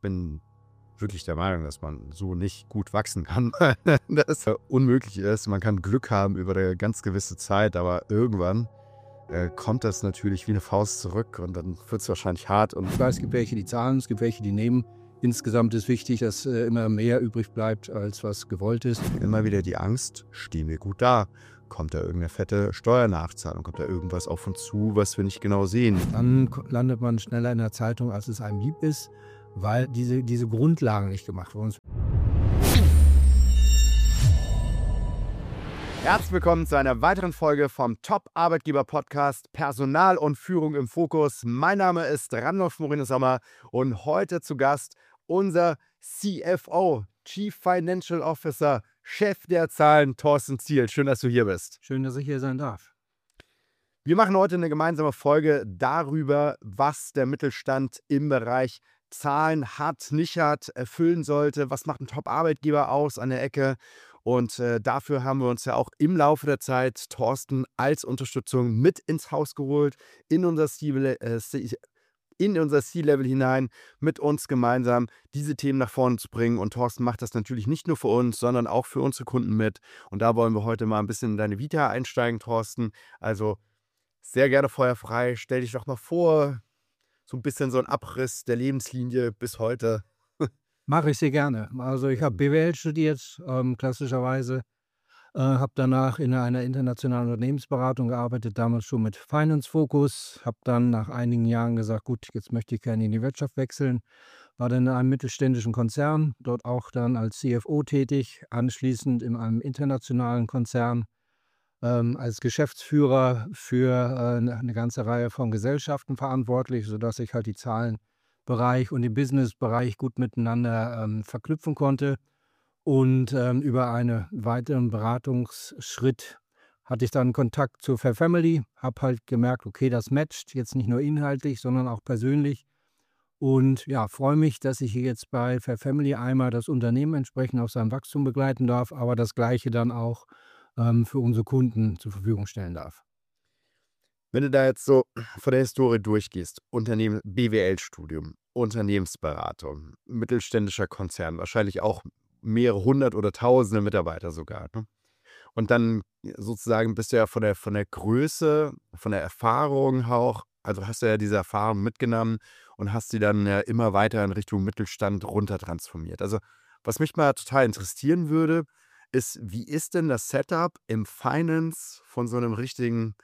bin wirklich der Meinung, dass man so nicht gut wachsen kann, dass es unmöglich ist. Man kann Glück haben über eine ganz gewisse Zeit, aber irgendwann kommt das natürlich wie eine Faust zurück und dann wird es wahrscheinlich hart. Und Ich weiß, es gibt welche, die zahlen, es gibt welche, die nehmen. Insgesamt ist wichtig, dass immer mehr übrig bleibt, als was gewollt ist. immer wieder die Angst, stehen wir gut da? Kommt da irgendeine fette Steuernachzahlung? Kommt da irgendwas auf uns zu, was wir nicht genau sehen? Dann landet man schneller in der Zeitung, als es einem lieb ist, weil diese Grundlagen nicht gemacht wurden. Herzlich willkommen zu einer weiteren Folge vom Top-Arbeitgeber-Podcast Personal und Führung im Fokus. Mein Name ist Randolph Moreno-Sommer und heute zu Gast unser CFO, Chief Financial Officer, Chef der Zahlen, Thorsten Ziel. Schön, dass du hier bist. Schön, dass ich hier sein darf. Wir machen heute eine gemeinsame Folge darüber, was der Mittelstand im Bereich Zahlen hat, nicht hat, erfüllen sollte. Was macht ein Top-Arbeitgeber aus an der Ecke? Und dafür haben wir uns ja auch im Laufe der Zeit Thorsten als Unterstützung mit ins Haus geholt, in unser C-Level hinein, mit uns gemeinsam diese Themen nach vorne zu bringen. Und Thorsten macht das natürlich nicht nur für uns, sondern auch für unsere Kunden mit. Und da wollen wir heute mal ein bisschen in deine Vita einsteigen, Thorsten. Also sehr gerne feuerfrei. Stell dich doch mal vor, so ein bisschen so ein Abriss der Lebenslinie bis heute. Mache ich sehr gerne. Also ich habe BWL studiert, klassischerweise. Habe danach in einer internationalen Unternehmensberatung gearbeitet, damals schon mit Finance-Fokus. Habe dann nach einigen Jahren gesagt, gut, jetzt möchte ich gerne in die Wirtschaft wechseln. War dann in einem mittelständischen Konzern, dort auch dann als CFO tätig, anschließend in einem internationalen Konzern als Geschäftsführer für eine ganze Reihe von Gesellschaften verantwortlich, sodass ich halt die Zahlenbereich und den Businessbereich gut miteinander verknüpfen konnte. Und über einen weiteren Beratungsschritt hatte ich dann Kontakt zur Fair Family, habe halt gemerkt, okay, das matcht jetzt nicht nur inhaltlich, sondern auch persönlich. Und ja, freue mich, dass ich hier jetzt bei Fair Family einmal das Unternehmen entsprechend auf seinem Wachstum begleiten darf, aber das Gleiche dann auch für unsere Kunden zur Verfügung stellen darf. Wenn du da jetzt so von der Historie durchgehst, Unternehmen, BWL-Studium, Unternehmensberatung, mittelständischer Konzern, wahrscheinlich auch mehrere hundert oder tausende Mitarbeiter sogar, ne? Und dann sozusagen bist du ja von der Größe, von der Erfahrung auch, also hast du ja diese Erfahrung mitgenommen und hast sie dann ja immer weiter in Richtung Mittelstand runter transformiert. Also was mich mal total interessieren würde, ist, wie ist denn das Setup im Finance von so einem richtigen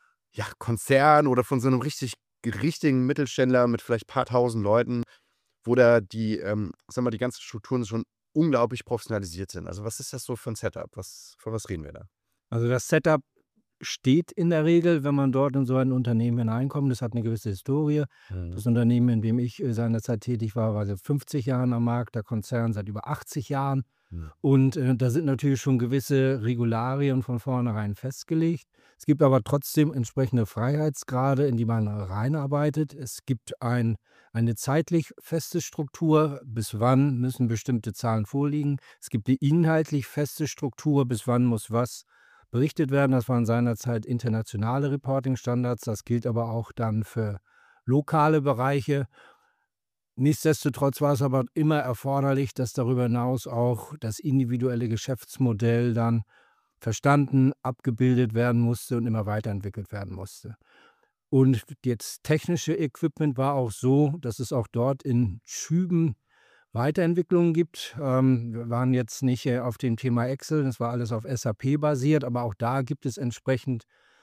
Konzern oder von so einem richtigen Mittelständler mit vielleicht ein paar tausend Leuten, wo da die ganzen Strukturen schon unglaublich professionalisiert sind. Also was ist das so für ein Setup? Von was reden wir da? Also das Setup steht in der Regel, wenn man dort in so ein Unternehmen hineinkommt. Das hat eine gewisse Historie. Das Unternehmen, in dem ich seinerzeit tätig war seit 50 Jahren am Markt, der Konzern seit über 80 Jahren. Und da sind natürlich schon gewisse Regularien von vornherein festgelegt. Es gibt aber trotzdem entsprechende Freiheitsgrade, in die man reinarbeitet. Es gibt eine zeitlich feste Struktur, bis wann müssen bestimmte Zahlen vorliegen. Es gibt die inhaltlich feste Struktur, bis wann muss was berichtet werden. Das waren seinerzeit internationale Reporting-Standards. Das gilt aber auch dann für lokale Bereiche. Nichtsdestotrotz war es aber immer erforderlich, dass darüber hinaus auch das individuelle Geschäftsmodell dann verstanden, abgebildet werden musste und immer weiterentwickelt werden musste. Und das technische Equipment war auch so, dass es auch dort in Schüben Weiterentwicklungen gibt. Wir waren jetzt nicht auf dem Thema Excel, das war alles auf SAP basiert, aber auch da gibt es entsprechend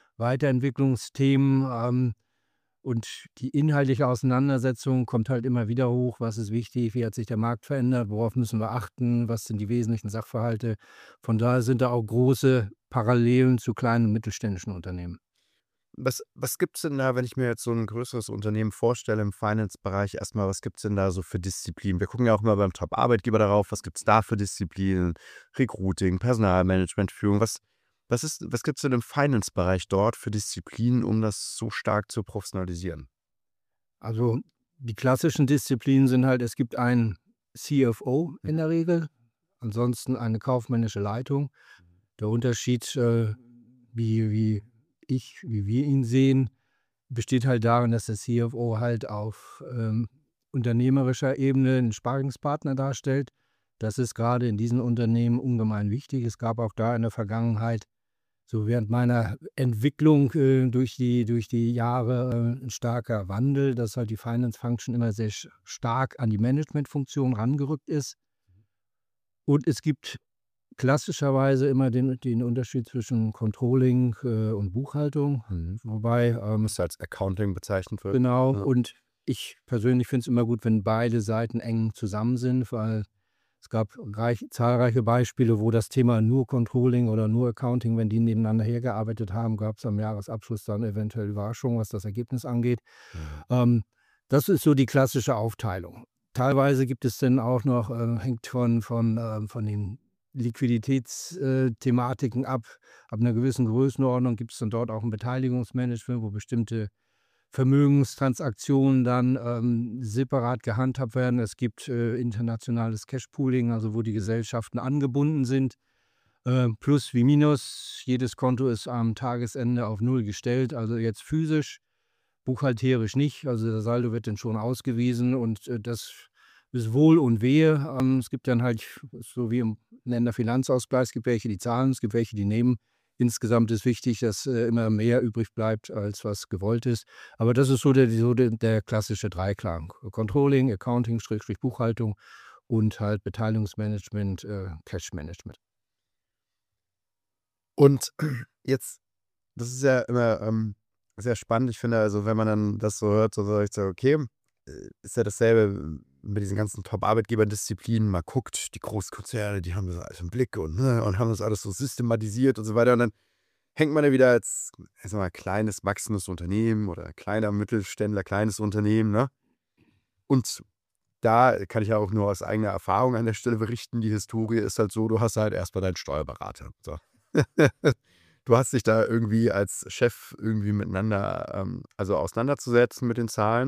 Weiterentwicklungsthemen. Und die inhaltliche Auseinandersetzung kommt halt immer wieder hoch. Was ist wichtig? Wie hat sich der Markt verändert? Worauf müssen wir achten? Was sind die wesentlichen Sachverhalte? Von daher sind da auch große Parallelen zu kleinen und mittelständischen Unternehmen. Was gibt es denn da, wenn ich mir jetzt so ein größeres Unternehmen vorstelle im Finance-Bereich, erstmal, was gibt es denn da so für Disziplinen? Wir gucken ja auch immer beim Top-Arbeitgeber darauf, was gibt es da für Disziplinen? Recruiting, Personalmanagement, Führung. Was gibt es denn im Finance-Bereich dort für Disziplinen, um das so stark zu professionalisieren? Also die klassischen Disziplinen sind halt, es gibt einen CFO in der Regel, ansonsten eine kaufmännische Leitung. Der Unterschied, wie wir ihn sehen, besteht halt darin, dass der CFO halt auf unternehmerischer Ebene einen Sparringspartner darstellt. Das ist gerade in diesen Unternehmen ungemein wichtig. Es gab auch da in der Vergangenheit, so während meiner Entwicklung durch die Jahre, 'n starker Wandel, dass halt die Finance Function immer sehr stark an die Managementfunktion rangerückt ist. Und es gibt klassischerweise immer den Unterschied zwischen Controlling und Buchhaltung, wobei Was als Accounting bezeichnet wird. genau, Ja. und ich persönlich finde es immer gut, wenn beide Seiten eng zusammen sind, weil es gab zahlreiche Beispiele, wo das Thema nur Controlling oder nur Accounting, wenn die nebeneinander hergearbeitet haben, gab es am Jahresabschluss dann eventuell Überraschungen, was das Ergebnis angeht. Ähm, Das ist so die klassische Aufteilung. Teilweise gibt es dann auch noch, hängt von den Liquiditätsthematiken ab. Ab einer gewissen Größenordnung gibt es dann dort auch ein Beteiligungsmanagement, wo bestimmte Vermögenstransaktionen dann separat gehandhabt werden. Es gibt internationales Cashpooling, also wo die Gesellschaften angebunden sind. Plus wie Minus. Jedes Konto ist am Tagesende auf Null gestellt, also jetzt physisch, buchhalterisch nicht. Also der Saldo wird dann schon ausgewiesen und das ist Wohl und Wehe. Es gibt dann halt, so wie im Länderfinanzausgleich, es gibt welche, die zahlen, es gibt welche, die nehmen. Insgesamt ist wichtig, dass immer mehr übrig bleibt, als was gewollt ist. Aber das ist so der klassische Dreiklang. Controlling, Accounting, Schrägstrich Buchhaltung und halt Beteiligungsmanagement, Cashmanagement. Und jetzt, das ist ja immer sehr spannend. Ich finde, also wenn man dann das so hört, so sage ich so, okay, ist ja dasselbe mit diesen ganzen Top-Arbeitgeberdisziplinen. Man guckt, die Großkonzerne, die haben das alles im Blick und haben das alles so systematisiert und so weiter. Und dann hängt man ja wieder als, ich sag mal, kleines, wachsendes Unternehmen oder kleiner Mittelständler, kleines Unternehmen, ne? Und da kann ich ja auch nur aus eigener Erfahrung an der Stelle berichten. Die Historie ist halt so, du hast halt erstmal deinen Steuerberater. So. Du hast dich da irgendwie als Chef irgendwie miteinander, also auseinanderzusetzen mit den Zahlen.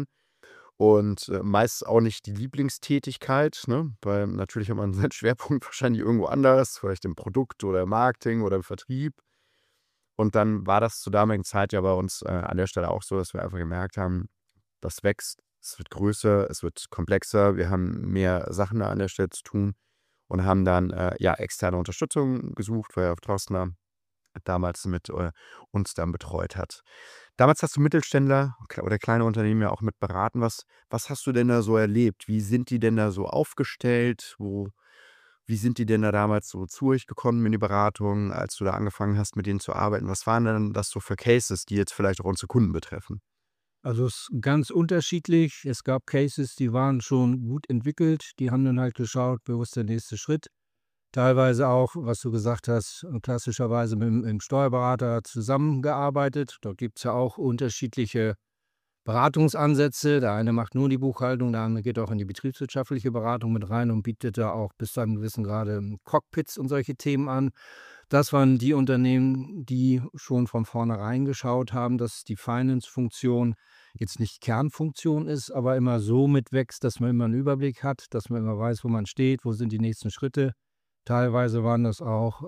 Und meist auch nicht die Lieblingstätigkeit, ne? Weil natürlich hat man seinen Schwerpunkt wahrscheinlich irgendwo anders, vielleicht im Produkt oder im Marketing oder im Vertrieb. Und dann war das zur damaligen Zeit ja bei uns an der Stelle auch so, dass wir einfach gemerkt haben, das wächst, es wird größer, es wird komplexer, wir haben mehr Sachen da an der Stelle zu tun und haben dann ja externe Unterstützung gesucht, weil Thorsten damals mit uns dann betreut hat. Damals hast du Mittelständler oder kleine Unternehmen ja auch mit beraten. Was hast du denn da so erlebt? Wie sind die denn da so aufgestellt? Wie sind die denn da damals so zu euch gekommen in die Beratung, als du da angefangen hast, mit denen zu arbeiten? Was waren denn das so für Cases, die jetzt vielleicht auch unsere Kunden betreffen? Also es ist ganz unterschiedlich. Es gab Cases, die waren schon gut entwickelt. Die haben dann halt geschaut, wo ist der nächste Schritt. Teilweise auch, was du gesagt hast, klassischerweise mit dem Steuerberater zusammengearbeitet. Dort gibt es ja auch unterschiedliche Beratungsansätze. Der eine macht nur die Buchhaltung, der andere geht auch in die betriebswirtschaftliche Beratung mit rein und bietet da auch bis zu einem gewissen Grade Cockpits und solche Themen an. Das waren die Unternehmen, die schon von vornherein geschaut haben, dass die Finance-Funktion jetzt nicht Kernfunktion ist, aber immer so mitwächst, dass man immer einen Überblick hat, dass man immer weiß, wo man steht, wo sind die nächsten Schritte. Teilweise waren das auch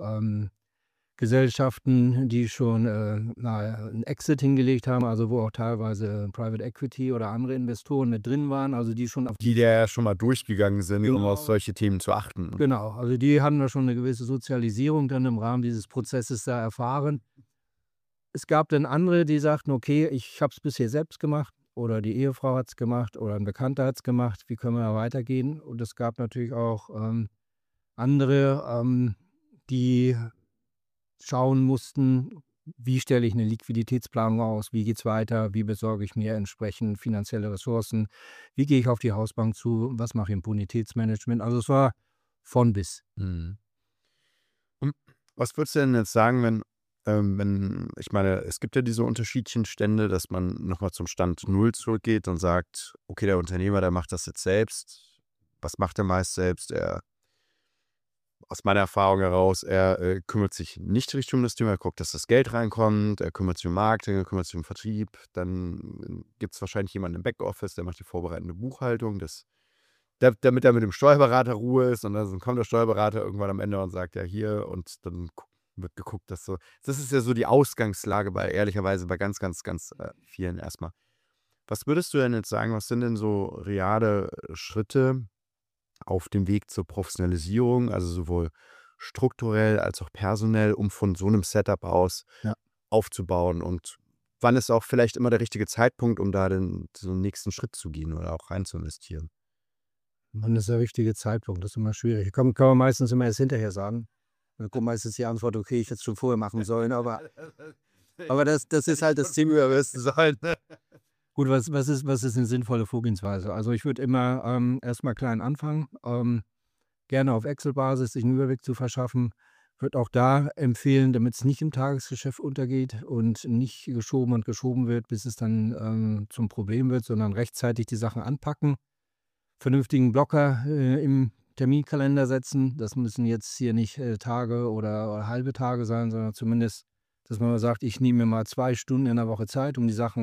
Gesellschaften, die schon 'n Exit hingelegt haben, also wo auch teilweise Private Equity oder andere Investoren mit drin waren, also die schon auf Die ja schon mal durchgegangen sind, um auf Genau. solche Themen zu achten. Genau, also die hatten da schon eine gewisse Sozialisierung dann im Rahmen dieses Prozesses da erfahren. Es gab dann andere, die sagten: „Okay, ich habe es bisher selbst gemacht oder die Ehefrau hat es gemacht oder ein Bekannter hat es gemacht. Wie können wir da weitergehen?“ Und es gab natürlich auch andere, die schauen mussten, wie stelle ich eine Liquiditätsplanung aus, wie geht's weiter, wie besorge ich mir entsprechend finanzielle Ressourcen, wie gehe ich auf die Hausbank zu, was mache ich im Bonitätsmanagement. Also, es war von bis. Mhm. Und was würdest du denn jetzt sagen, wenn ich meine, es gibt ja diese unterschiedlichen Stände, dass man nochmal zum Stand Null zurückgeht und sagt, okay, der Unternehmer, der macht das jetzt selbst. Was macht er meist selbst? Aus meiner Erfahrung heraus, er kümmert sich nicht richtig um das Thema, er guckt, dass das Geld reinkommt, er kümmert sich um Marketing, er kümmert sich um Vertrieb. Dann gibt es wahrscheinlich jemanden im Backoffice, der macht die vorbereitende Buchhaltung, damit er mit dem Steuerberater Ruhe ist. Und dann kommt der Steuerberater irgendwann am Ende und sagt, ja hier, und dann wird geguckt, das ist ja so die Ausgangslage ehrlicherweise bei ganz, ganz, ganz vielen erstmal. Was würdest du denn jetzt sagen, was sind denn so reale Schritte auf dem Weg zur Professionalisierung, also sowohl strukturell als auch personell, um von so einem Setup aus Ja. aufzubauen? Und wann ist auch vielleicht immer der richtige Zeitpunkt, um da so 'n nächsten Schritt zu gehen oder auch rein zu investieren? Wann ist der richtige Zeitpunkt? Das ist immer schwierig. Kann man meistens immer erst hinterher sagen. Da kommt meistens die Antwort: „Okay, ich hätte es schon vorher machen sollen“, aber das ist halt das Ziel. Sein, ne? Gut, was ist 'ne sinnvolle Vorgehensweise? Also, ich würde immer, erst mal klein anfangen, gerne auf Excel-Basis sich 'n Überblick zu verschaffen. Würde auch da empfehlen, damit es nicht im Tagesgeschäft untergeht und nicht geschoben und geschoben wird, bis es dann, zum Problem wird, sondern rechtzeitig die Sachen anpacken. Vernünftigen Blocker, im Terminkalender setzen. Das müssen jetzt hier nicht, Tage oder halbe Tage sein, sondern zumindest, dass man mal sagt: „Ich nehme mir mal 2 Stunden in der Woche Zeit, um die Sachen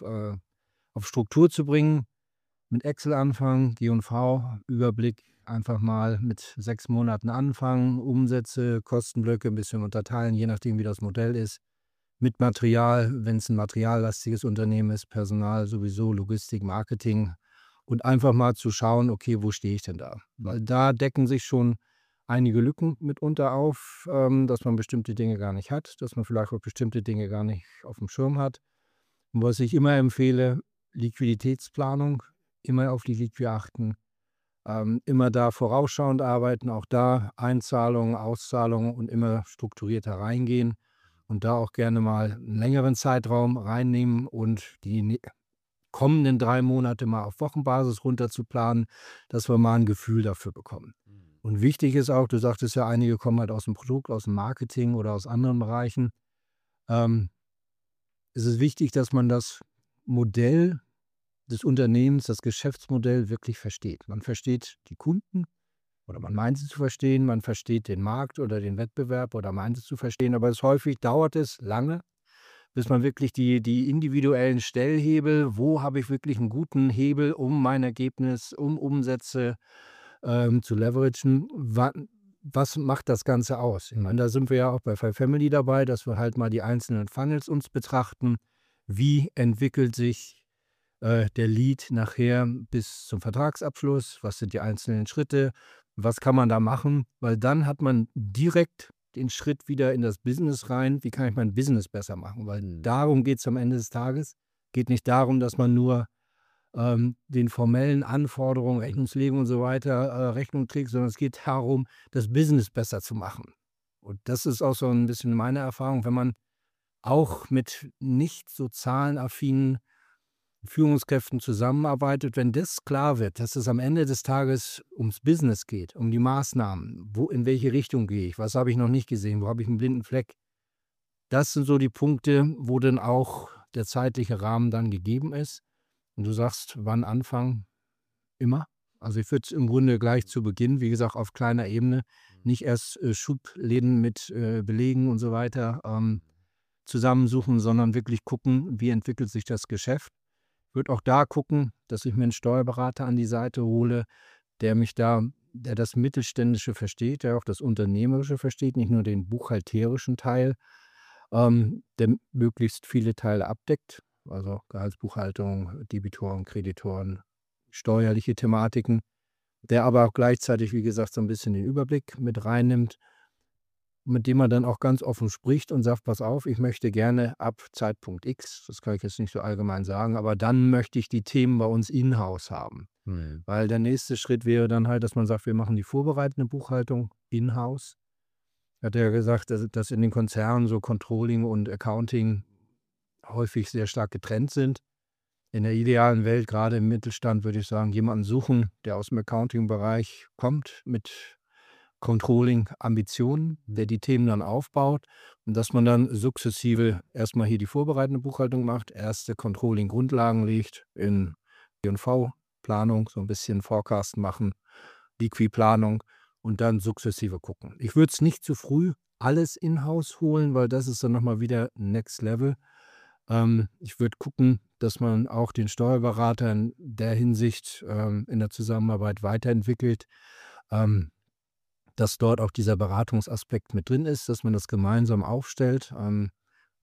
auf Struktur zu bringen.“ Mit Excel anfangen, G&V, Überblick, einfach mal mit 6 Monaten anfangen, Umsätze, Kostenblöcke 'n bisschen unterteilen, je nachdem, wie das Modell ist. Mit Material, wenn es ein materiallastiges Unternehmen ist, Personal sowieso, Logistik, Marketing und einfach mal zu schauen: „Okay, wo stehe ich denn da?“ Weil da decken sich schon einige Lücken mitunter auf, dass man bestimmte Dinge gar nicht hat, dass man vielleicht auch bestimmte Dinge gar nicht auf dem Schirm hat. Und was ich immer empfehle, Liquiditätsplanung, immer auf die Liquid achten, immer da vorausschauend arbeiten, auch da Einzahlungen, Auszahlungen und immer strukturierter reingehen und da auch gerne mal 'n längeren Zeitraum reinnehmen und die kommenden 3 Monate mal auf Wochenbasis runter zu planen, dass wir mal ein Gefühl dafür bekommen. Mhm. Und wichtig ist auch, du sagtest ja, einige kommen halt aus dem Produkt, aus dem Marketing oder aus anderen Bereichen. Ähm, Es ist wichtig, dass man das Modell des Unternehmens, das Geschäftsmodell wirklich versteht. Man versteht die Kunden oder man meint sie zu verstehen, man versteht den Markt oder den Wettbewerb oder meint es zu verstehen, aber häufig dauert es lange, bis man wirklich die individuellen Stellhebel, wo habe ich wirklich einen guten Hebel, um mein Ergebnis, um Umsätze, zu leveragen. Was macht das Ganze aus? Ich meine, da sind wir ja auch bei Five Family dabei, dass wir halt mal die einzelnen Funnels uns betrachten. Wie entwickelt sich der Lead nachher bis zum Vertragsabschluss? Was sind die einzelnen Schritte? Was kann man da machen? Weil dann hat man direkt den Schritt wieder in das Business rein. Wie kann ich mein Business besser machen? Weil Mhm. darum geht es am Ende des Tages. Geht nicht darum, dass man nur den formellen Anforderungen, Rechnungslegung und so weiter Rechnung trägt, sondern es geht darum, das Business besser zu machen. Und das ist auch so ein bisschen meine Erfahrung, wenn man auch mit nicht so zahlenaffinen Führungskräften zusammenarbeitet, wenn das klar wird, dass es am Ende des Tages ums Business geht, um die Maßnahmen, in welche Richtung gehe ich, was habe ich noch nicht gesehen, wo habe ich einen blinden Fleck. Das sind so die Punkte, wo dann auch der zeitliche Rahmen dann gegeben ist. Und du sagst, wann anfangen? Immer. Also, ich würde es im Grunde gleich zu Beginn, wie gesagt, auf kleiner Ebene, nicht erst, Schubläden mit, Belegen und so weiter, zusammensuchen, sondern wirklich gucken, wie entwickelt sich das Geschäft. Würde auch da gucken, dass ich mir 'n Steuerberater an die Seite hole, der das Mittelständische versteht, der auch das Unternehmerische versteht, nicht nur den buchhalterischen Teil, der möglichst viele Teile abdeckt, also Gehaltsbuchhaltung, Debitoren, Kreditoren, steuerliche Thematiken, der aber auch gleichzeitig, wie gesagt, so 'n bisschen den Überblick mit reinnimmt, mit dem man dann auch ganz offen spricht und sagt: „Pass auf, ich möchte gerne ab Zeitpunkt X“, das kann ich jetzt nicht so allgemein sagen, aber dann möchte ich die Themen bei uns in-house haben. Mhm. Weil der nächste Schritt wäre dann halt, dass man sagt: „Wir machen die vorbereitende Buchhaltung in-house.“ Hat er ja gesagt, dass in den Konzernen so Controlling und Accounting häufig sehr stark getrennt sind. In der idealen Welt, grade im Mittelstand, würde ich sagen, jemanden suchen, der aus'm Accounting-Bereich kommt mit Controlling-Ambitionen, der die Themen dann aufbaut und dass man dann sukzessive erst mal hier die vorbereitende Buchhaltung macht, erste Controlling-Grundlagen legt in G&V-Planung, so 'n bisschen Forecast machen, Liquidplanung und dann sukzessive gucken. Ich würde es nicht zu früh alles in-house holen, weil das ist dann noch mal wieder Next Level. Ich würde gucken, dass man auch den Steuerberater in der Hinsicht, in der Zusammenarbeit weiterentwickelt, ähm, dass dort auch dieser Beratungsaspekt mit drin ist, dass man das gemeinsam aufstellt.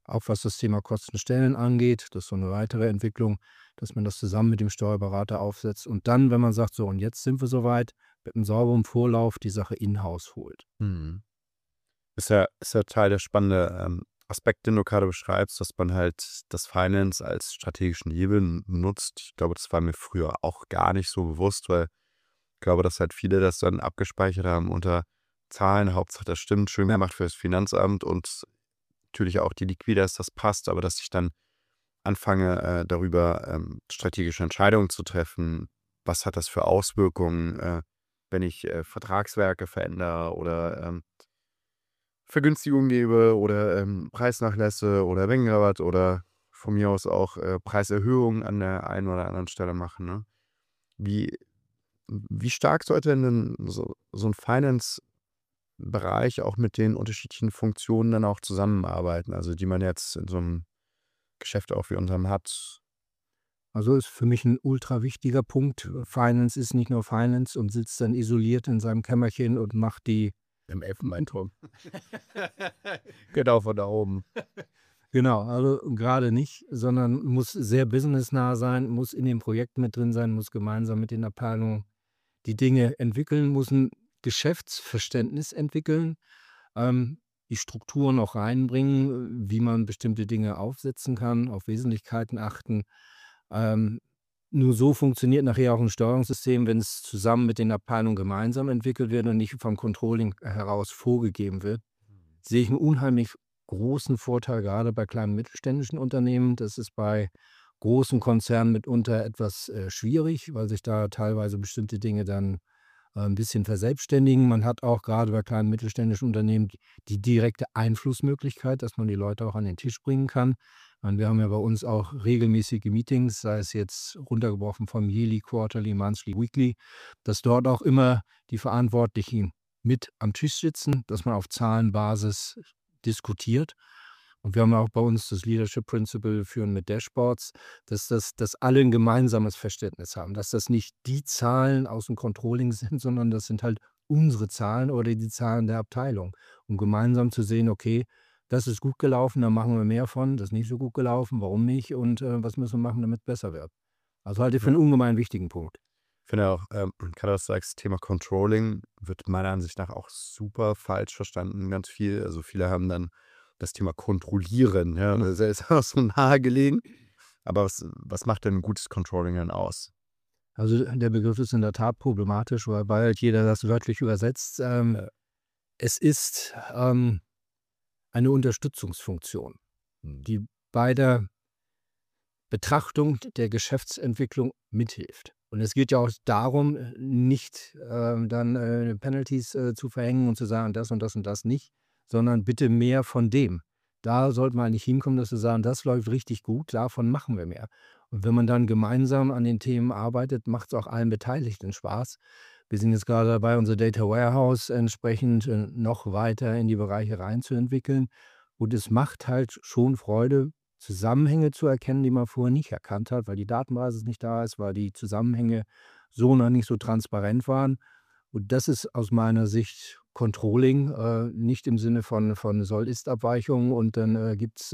auch was das Thema Kostenstellen angeht. Das ist so eine weitere Entwicklung, dass man das zusammen mit dem Steuerberater aufsetzt und dann, wenn man sagt: „So, und jetzt sind wir soweit“, mit einem sauberen Vorlauf die Sache in-house holt. Mhm. Ist ja Teil der spannende Aspekt, den du gerade beschreibst, dass man halt das Finance als strategischen Hebel nutzt. Ich glaube, das war mir früher auch gar nicht so bewusst, weil ich glaube, dass halt viele das dann abgespeichert haben unter Zahlen. Hauptsache, das stimmt, schön gemacht für das Finanzamt und natürlich auch die Liquidas, das passt, aber dass ich dann anfange, darüber strategische Entscheidungen zu treffen. Was hat das für Auswirkungen, wenn ich Vertragswerke verändere oder Vergünstigungen gebe oder Preisnachlässe oder Mengenrabatt oder von mir aus auch Preiserhöhungen an der einen oder anderen Stelle machen. Ne? Wie, wie stark sollte denn so ein Finance-Bereich auch mit den unterschiedlichen Funktionen dann auch zusammenarbeiten, also die man jetzt in so einem Geschäft auch wie unserem hat? Also, ist für mich ein ultra wichtiger Punkt. Finance ist nicht nur Finance und sitzt dann isoliert in seinem Kämmerchen und macht die Im Elfenbeinturm. Genau, von da oben. genau, also gerade nicht, sondern muss sehr businessnah sein, muss in dem Projekt mit drin sein, muss gemeinsam mit den Abteilungen die Dinge entwickeln, muss ein Geschäftsverständnis entwickeln, die Strukturen auch reinbringen, wie man bestimmte Dinge aufsetzen kann, auf Wesentlichkeiten achten. Ähm, Nur so funktioniert nachher auch ein Steuerungssystem, wenn es zusammen mit den Abteilungen gemeinsam entwickelt wird und nicht vom Controlling heraus vorgegeben wird. Sehe ich einen unheimlich großen Vorteil gerade bei kleinen mittelständischen Unternehmen. Das ist bei großen Konzernen mitunter etwas schwierig, weil sich da teilweise bestimmte Dinge dann 'n bisschen verselbstständigen. Man hat auch gerade bei kleinen mittelständischen Unternehmen die direkte Einflussmöglichkeit, dass man die Leute auch an den Tisch bringen kann. Wir haben ja bei uns auch regelmäßige Meetings, sei es jetzt runtergebrochen vom Yearly, Quarterly, Monthly, Weekly, dass dort auch immer die Verantwortlichen mit am Tisch sitzen, dass man auf Zahlenbasis diskutiert. Und wir haben auch bei uns das Leadership Principle führen mit Dashboards, dass alle ein gemeinsames Verständnis haben, dass das nicht die Zahlen aus dem Controlling sind, sondern das sind halt unsere Zahlen oder die Zahlen der Abteilung. Um gemeinsam zu sehen: „Okay, das ist gut gelaufen, da machen wir mehr von. Das ist nicht so gut gelaufen, warum nicht und was müssen wir machen, damit es besser wird?“ Also, halte ich für Ja. 'n ungemein wichtigen Punkt. Ich finde auch, gerade was du sagst, Thema Controlling wird meiner Ansicht nach auch super falsch verstanden, ganz viel. Also, viele haben dann das Thema Kontrollieren, ja, das ist auch so nahegelegen. Aber was macht denn 'n gutes Controlling denn aus? Also, der Begriff ist in der Tat problematisch, weil halt jeder das wörtlich übersetzt. Es ist, eine Unterstützungsfunktion, Mhm. die bei der Betrachtung der Geschäftsentwicklung mithilft. Und es geht ja auch darum, nicht, dann, Penalties, zu verhängen und zu sagen: „Das und das und das nicht“, sondern bitte mehr von dem. Da sollte man eigentlich hinkommen, dass wir sagen: „Das läuft richtig gut, davon machen wir mehr.“ Und wenn man dann gemeinsam an den Themen arbeitet, macht es auch allen Beteiligten Spaß. Wir sind jetzt gerade dabei, unser Data Warehouse entsprechend, noch weiter in die Bereiche reinzuentwickeln. Und es macht halt schon Freude, Zusammenhänge zu erkennen, die man vorher nicht erkannt hat, weil die Datenbasis nicht da ist, weil die Zusammenhänge so noch nicht so transparent waren. Und das ist aus meiner Sicht Controlling, nicht im Sinne von Soll-Ist-Abweichungen und dann, gibt's,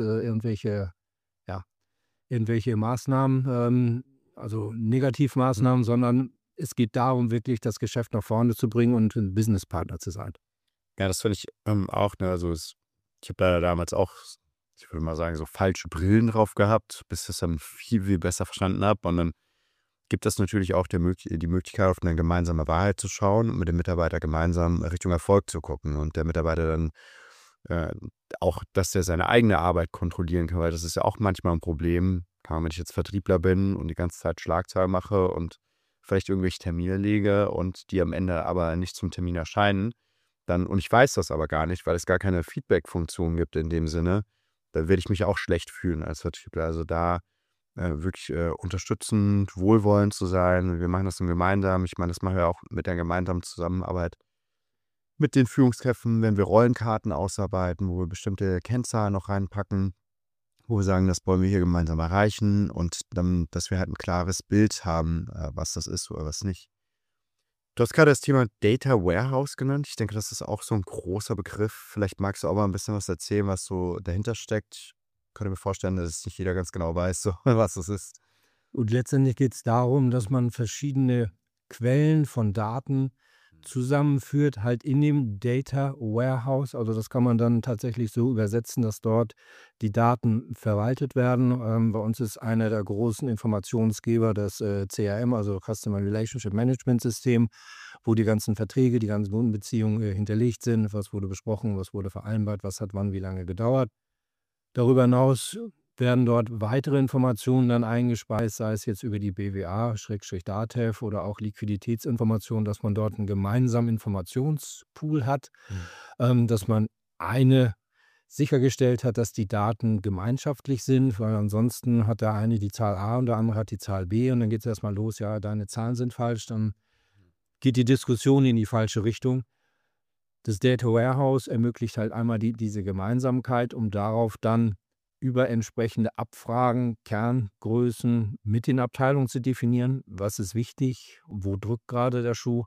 ja, irgendwelche Maßnahmen, also Negativmaßnahmen, sondern es geht darum, wirklich das Geschäft nach vorne zu bringen und ein Businesspartner zu sein. Ja, das finde ich, auch, ne, also, ich habe da damals auch, ich würde mal sagen, so falsche Brillen drauf gehabt, bis ich es dann viel, viel besser verstanden habe. Und dann gibt es natürlich auch die Möglichkeit, auf eine gemeinsame Wahrheit zu schauen und mit dem Mitarbeiter gemeinsam Richtung Erfolg zu gucken und der Mitarbeiter dann äh, auch, dass der seine eigene Arbeit kontrollieren kann, weil das ist ja auch manchmal ein Problem. Keine Ahnung, wenn ich jetzt Vertriebler bin und die ganze Zeit Schlagzahl mache und vielleicht irgendwelche Termine lege und die am Ende aber nicht zum Termin erscheinen, dann und ich weiß das aber gar nicht, weil es gar keine Feedback-Funktion gibt in dem Sinne, dann werde ich mich auch schlecht fühlen als Vertriebler. Also, da wirklich unterstützend, wohlwollend zu sein. Wir machen das dann gemeinsam. Ich meine, das machen wir auch mit der gemeinsamen Zusammenarbeit mit den Führungskräften, wenn wir Rollenkarten ausarbeiten, wo wir bestimmte Kennzahlen noch reinpacken, wo wir sagen, das wollen wir hier gemeinsam erreichen und dann, dass wir halt ein klares Bild haben, was das ist oder was nicht. Du hast gerade das Thema Data Warehouse genannt. Ich denke, das ist auch so ein großer Begriff. Vielleicht magst du auch mal ein bisschen was erzählen, was so dahinter steckt. könnte mir vorstellen, dass es nicht jeder ganz genau weiß, so, was das ist. Und letztendlich geht es darum, dass man verschiedene Quellen von Daten zusammenführt, halt in dem Data Warehouse. Also das kann man dann tatsächlich so übersetzen, dass dort die Daten verwaltet werden. Bei uns ist einer der großen Informationsgeber das CRM, also Customer Relationship Management System, wo die ganzen Verträge, die ganzen Kundenbeziehungen hinterlegt sind. Was wurde besprochen, was wurde vereinbart, was hat wann wie lange gedauert. Darüber hinaus werden dort weitere Informationen dann eingespeist, sei es jetzt über die BWA/DATEV oder auch Liquiditätsinformationen, dass man dort einen gemeinsamen Informationspool hat, dass man sichergestellt hat, dass die Daten gemeinschaftlich sind, weil ansonsten hat der eine die Zahl A und der andere hat die Zahl B und dann geht es erst mal los: „Ja, deine Zahlen sind falsch“, dann geht die Diskussion in die falsche Richtung. Das Data Warehouse ermöglicht halt einmal diese Gemeinsamkeit, um darauf dann über entsprechende Abfragen, Kerngrößen mit den Abteilungen zu definieren. Was ist wichtig? Wo drückt gerade der Schuh?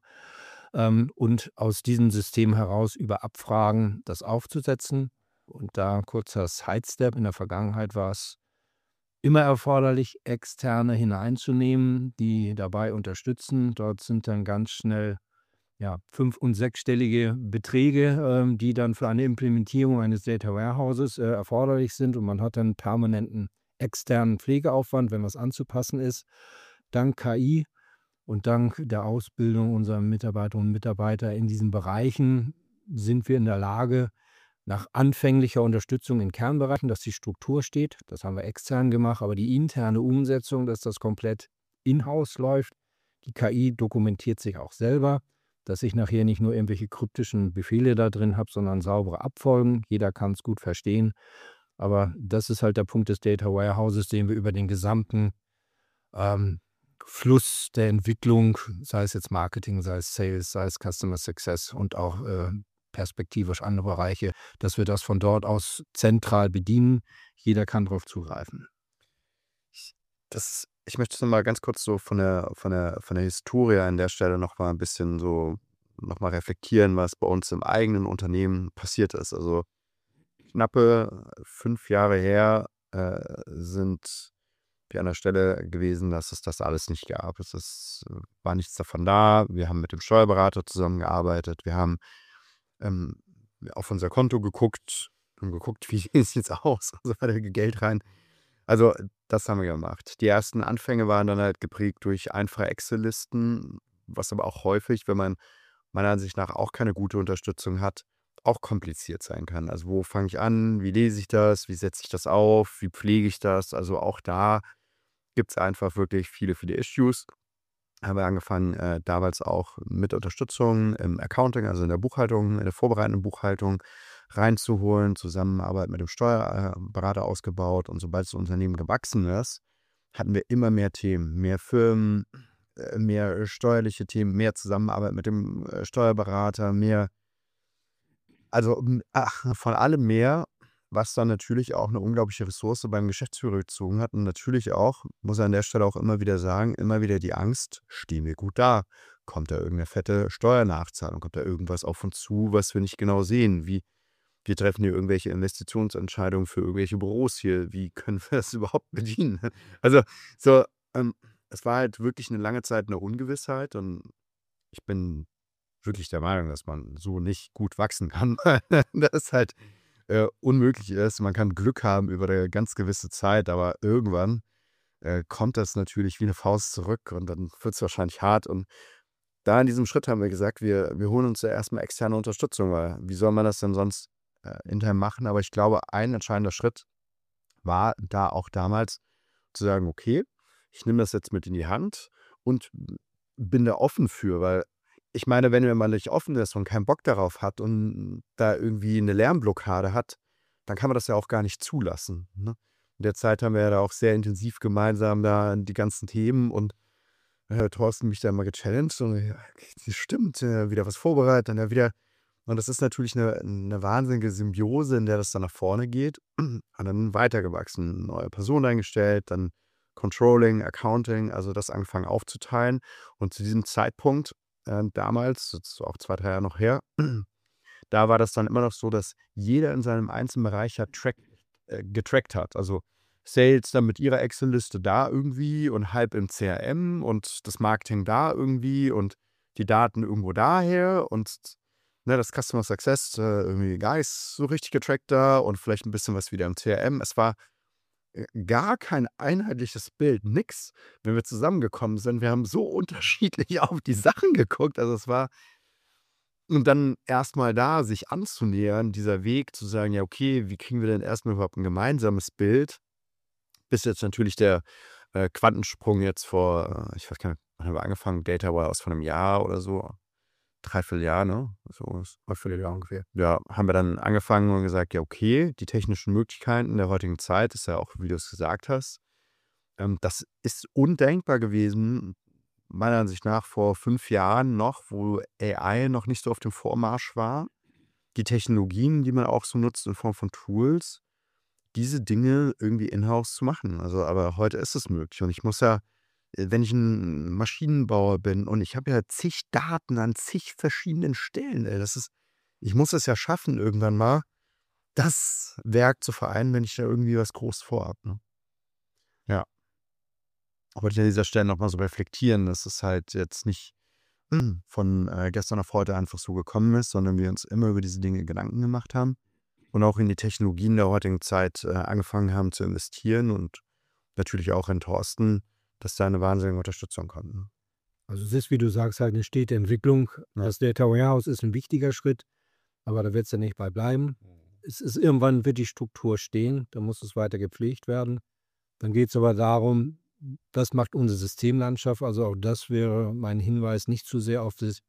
Und aus diesem System heraus über Abfragen das aufzusetzen. Und da kurzer Sidestep: In der Vergangenheit war es immer erforderlich, Externe hineinzunehmen, die dabei unterstützen. Dort sind dann ganz schnell fünf- und sechsstellige Beträge, die dann für eine Implementierung eines Data Warehouses erforderlich sind. Und man hat dann permanenten externen Pflegeaufwand, wenn was anzupassen ist. Dank KI und dank der Ausbildung unserer Mitarbeiterinnen und Mitarbeiter in diesen Bereichen sind wir in der Lage, nach anfänglicher Unterstützung in Kernbereichen, dass die Struktur steht. Das haben wir extern gemacht, aber die interne Umsetzung, dass das komplett in-house läuft. Die KI dokumentiert sich auch selber, dass ich nachher nicht nur irgendwelche kryptischen Befehle da drin habe, sondern saubere Abfolgen. Jeder kann es gut verstehen. Aber das ist halt der Punkt des Data Warehouses, den wir über den gesamten Fluss der Entwicklung, sei es jetzt Marketing, sei es Sales, sei es Customer Success und auch perspektivisch andere Bereiche, dass wir das von dort aus zentral bedienen. Jeder kann darauf zugreifen. Ich möchte noch mal ganz kurz so von der Historie an der Stelle noch mal ein bisschen so noch mal reflektieren, was bei uns im eigenen Unternehmen passiert ist. Also, knappe 5 Jahre her, sind wir an der Stelle gewesen, dass es das alles nicht gab. War nichts davon da. Wir haben mit dem Steuerberater zusammengearbeitet. Wir haben, ähm, auf unser Konto geguckt und geguckt, wie sieht es jetzt aus? Also, war da Geld rein? Also, das haben wir gemacht. Die ersten Anfänge waren dann halt geprägt durch einfache Excel-Listen, was aber auch häufig, wenn man meiner Ansicht nach auch keine gute Unterstützung hat, auch kompliziert sein kann. Also, wo fange ich an? Wie lese ich das? Wie setze ich das auf? Wie pflege ich das? Also, auch da gibt es einfach wirklich viele, viele Issues. Haben wir angefangen, damals auch mit Unterstützung im Accounting, also in der Buchhaltung, in der vorbereitenden Buchhaltung reinzuholen, Zusammenarbeit mit dem Steuerberater ausgebaut. Und sobald das Unternehmen gewachsen ist, hatten wir immer mehr Themen, mehr Firmen, mehr steuerliche Themen, mehr Zusammenarbeit mit dem Steuerberater, von allem mehr, was dann natürlich auch eine unglaubliche Ressource beim Geschäftsführer gezogen hat und natürlich auch, muss er an der Stelle auch immer wieder sagen, immer wieder die Angst: „Stehen wir gut da? Kommt da irgendeine fette Steuernachzahlung? Kommt da irgendwas auf uns zu, was wir nicht genau sehen? Wir treffen hier irgendwelche Investitionsentscheidungen für irgendwelche Büros hier. Wie können wir das überhaupt bedienen?“ Also, so, es war halt wirklich eine lange Zeit eine Ungewissheit und ich bin wirklich der Meinung, dass man so nicht gut wachsen kann, weil das halt, unmöglich ist. Man kann Glück haben über eine ganz gewisse Zeit, aber irgendwann, kommt das natürlich wie eine Faust zurück und dann wird es wahrscheinlich hart. Und da in diesem Schritt haben wir gesagt, wir holen uns ja erst externe Unterstützung, weil wie soll man das denn sonst, intern machen? Aber ich glaube, ein entscheidender Schritt war da auch damals zu sagen: „Okay, ich nehme das jetzt mit in die Hand und bin da offen für“, weil ich meine, wenn man nicht offen ist und keinen Bock darauf hat und da irgendwie eine Lernblockade hat, dann kann man das ja auch gar nicht zulassen, ne? In der Zeit haben wir ja da auch sehr intensiv gemeinsam da die ganzen Themen und, Thorsten mich da immer gechallenged und ja, das stimmt, wieder was vorbereitet, dann ja wieder und das ist natürlich eine wahnsinnige Symbiose, in der das dann nach vorne geht und dann weitergewachsen, neue Personen eingestellt, dann Controlling, Accounting, also das angefangen aufzuteilen. Und zu diesem Zeitpunkt, damals, das ist auch 2, 3 Jahre noch her, da war das dann immer noch so, dass jeder in seinem einzelnen Bereich ja trackt. getrackt hat. Also Sales dann mit ihrer Excel-Liste da irgendwie und halb im CRM und das Marketing da irgendwie und die Daten irgendwo daher und das Customer Success irgendwie gar nicht so richtig getrackt da und vielleicht ein bisschen was wieder im CRM. Es war gar kein einheitliches Bild, nix. Wenn wir zusammengekommen sind, wir haben so unterschiedlich auf die Sachen geguckt. Also es war und dann erstmal da sich anzunähern, dieser Weg zu sagen, ja, okay, wie kriegen wir denn erstmal überhaupt ein gemeinsames Bild? Bis jetzt natürlich der Quantensprung jetzt vor, ich weiß gar nicht, wann haben wir angefangen? Data Warehouse vor einem Jahr oder so, 3/4 Jahr, ne? So ist 3 Jahr ungefähr. ja, haben wir dann angefangen und gesagt, ja, okay, die technischen Möglichkeiten der heutigen Zeit ist ja auch, wie du es gesagt hast, das ist undenkbar gewesen, meiner Ansicht nach, vor 5 Jahren noch, wo AI noch nicht so auf dem Vormarsch war. Die Technologien, die man auch so nutzt in Form von Tools, diese Dinge irgendwie in-house zu machen. Also, aber heute ist es möglich und ich muss ja, wenn ich ein Maschinenbauer bin und ich habe ja zig Daten an zig verschiedenen Stellen, ich muss es ja schaffen, irgendwann mal das Werk zu vereinen, wenn ich da irgendwie was groß vorhabe, ne? Ja, wollte ich an dieser Stelle noch mal so reflektieren, dass es halt jetzt nicht von gestern auf heute einfach so gekommen ist, sondern wir uns immer über diese Dinge Gedanken gemacht haben und auch in die Technologien der heutigen Zeit angefangen haben zu investieren und natürlich auch in Thorsten, dass da eine wahnsinnige Unterstützung kommt, ne? Also es ist, wie du sagst, halt eine stete Entwicklung. Ja. Das Data Warehouse ist ein wichtiger Schritt, aber da wird es ja nicht bei bleiben. Es ist irgendwann wird die Struktur stehen, dann muss es weiter gepflegt werden. Dann geht es aber darum, was macht unsere Systemlandschaft? Also auch das wäre mein Hinweis, nicht zu sehr auf das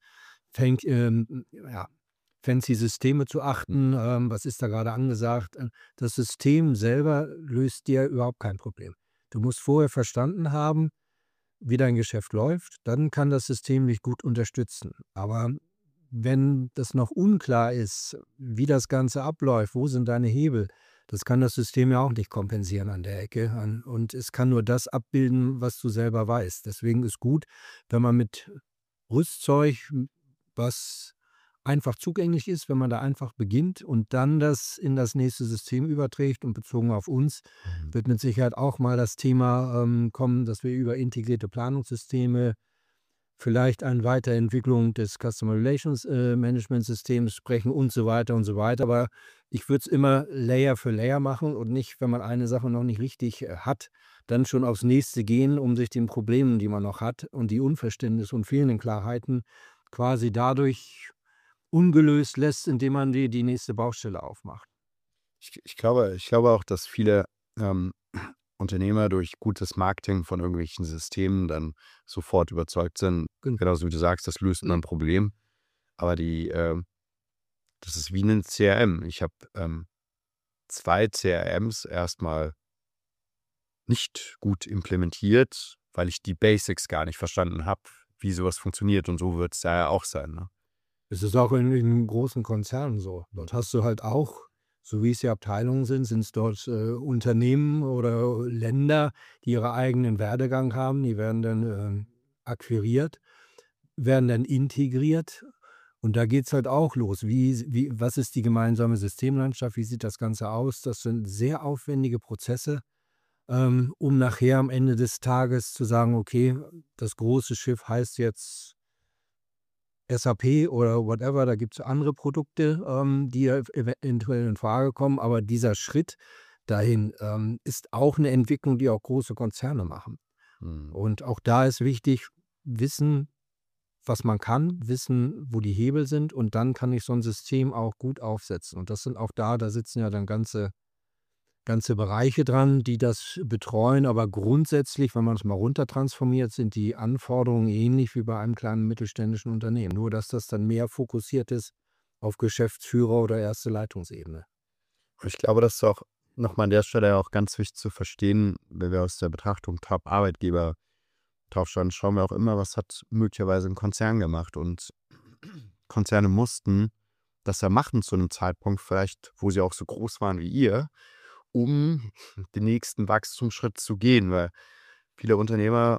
ja, fancy Systeme zu achten. Was ist da gerade angesagt? Das System selber löst dir überhaupt kein Problem. Du musst vorher verstanden haben, wie dein Geschäft läuft, dann kann das System dich gut unterstützen. Aber wenn das noch unklar ist, wie das Ganze abläuft, wo sind deine Hebel, das kann das System ja auch nicht kompensieren an der Ecke. Und es kann nur das abbilden, was du selber weißt. Deswegen ist gut, wenn man mit Rüstzeug, was einfach zugänglich ist, wenn man da einfach beginnt und dann das in das nächste System überträgt. Und bezogen auf uns wird mit Sicherheit auch mal das Thema kommen, dass wir über integrierte Planungssysteme, vielleicht eine Weiterentwicklung des Customer Relations Management Systems sprechen und so weiter und so weiter. Aber ich würde es immer Layer für Layer machen und nicht, wenn man eine Sache noch nicht richtig hat, dann schon aufs nächste gehen, um sich den Problemen, die man noch hat und die Unverständnis und fehlenden Klarheiten quasi dadurch ungelöst lässt, indem man die nächste Baustelle aufmacht. Ich glaube auch, dass viele Unternehmer durch gutes Marketing von irgendwelchen Systemen dann sofort überzeugt sind. Gen Genauso wie du sagst, das löst ein Problem. Aber das ist wie ein CRM. Ich habe 2 CRMs erstmal nicht gut implementiert, weil ich die Basics gar nicht verstanden habe, wie sowas funktioniert. Und so wird es ja auch sein, ne? Es ist auch in großen Konzernen so. Dort hast du halt auch, so wie es ja Abteilungen sind es dort Unternehmen oder Länder, die ihre eigenen Werdegang haben. Die werden dann akquiriert, werden dann integriert. Und da geht es halt auch los. Was ist die gemeinsame Systemlandschaft? Wie sieht das Ganze aus? Das sind sehr aufwendige Prozesse, um nachher am Ende des Tages zu sagen, okay, das große Schiff heißt jetzt SAP oder whatever, da gibt es andere Produkte, die ja eventuell in Frage kommen, aber dieser Schritt dahin, ist auch eine Entwicklung, die auch große Konzerne machen. Mhm. Und auch da ist wichtig, wissen, was man kann, wissen, wo die Hebel sind und dann kann ich so ein System auch gut aufsetzen. Und das sind auch da sitzen ja dann ganze Bereiche dran, die das betreuen, aber grundsätzlich, wenn man es mal runtertransformiert, sind die Anforderungen ähnlich wie bei einem kleinen mittelständischen Unternehmen. Nur, dass das dann mehr fokussiert ist auf Geschäftsführer oder erste Leitungsebene. Ich glaube, das ist auch nochmal an der Stelle auch ganz wichtig zu verstehen, wenn wir aus der Betrachtung Top-Arbeitgeber drauf schauen wir auch immer, was hat möglicherweise ein Konzern gemacht. Und Konzerne mussten das ja machen zu einem Zeitpunkt vielleicht, wo sie auch so groß waren wie ihr, um den nächsten Wachstumsschritt zu gehen. Weil viele Unternehmer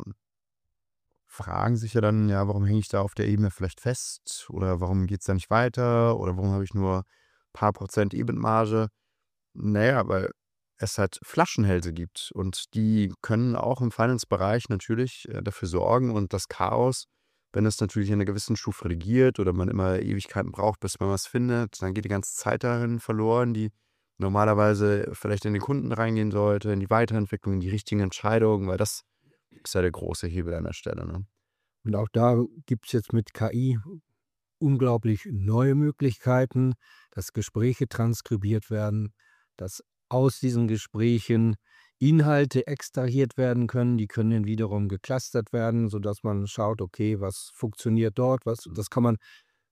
fragen sich ja dann, ja, warum hänge ich da auf der Ebene vielleicht fest? Oder warum geht es da nicht weiter? Oder warum habe ich nur ein paar Prozent EBIT-Marge? Naja, weil es halt Flaschenhälse gibt und die können auch im Finance-Bereich natürlich dafür sorgen und das Chaos, wenn es natürlich in einer gewissen Stufe regiert oder man immer Ewigkeiten braucht, bis man was findet, dann geht die ganze Zeit darin verloren, die normalerweise vielleicht in den Kunden reingehen sollte, in die Weiterentwicklung, in die richtigen Entscheidungen, weil das ist ja der große Hebel an der Stelle, ne? Und auch da gibt es jetzt mit KI unglaublich neue Möglichkeiten, dass Gespräche transkribiert werden, dass aus diesen Gesprächen Inhalte extrahiert werden können. Die können dann wiederum geclustert werden, sodass man schaut, okay, was funktioniert dort, das kann man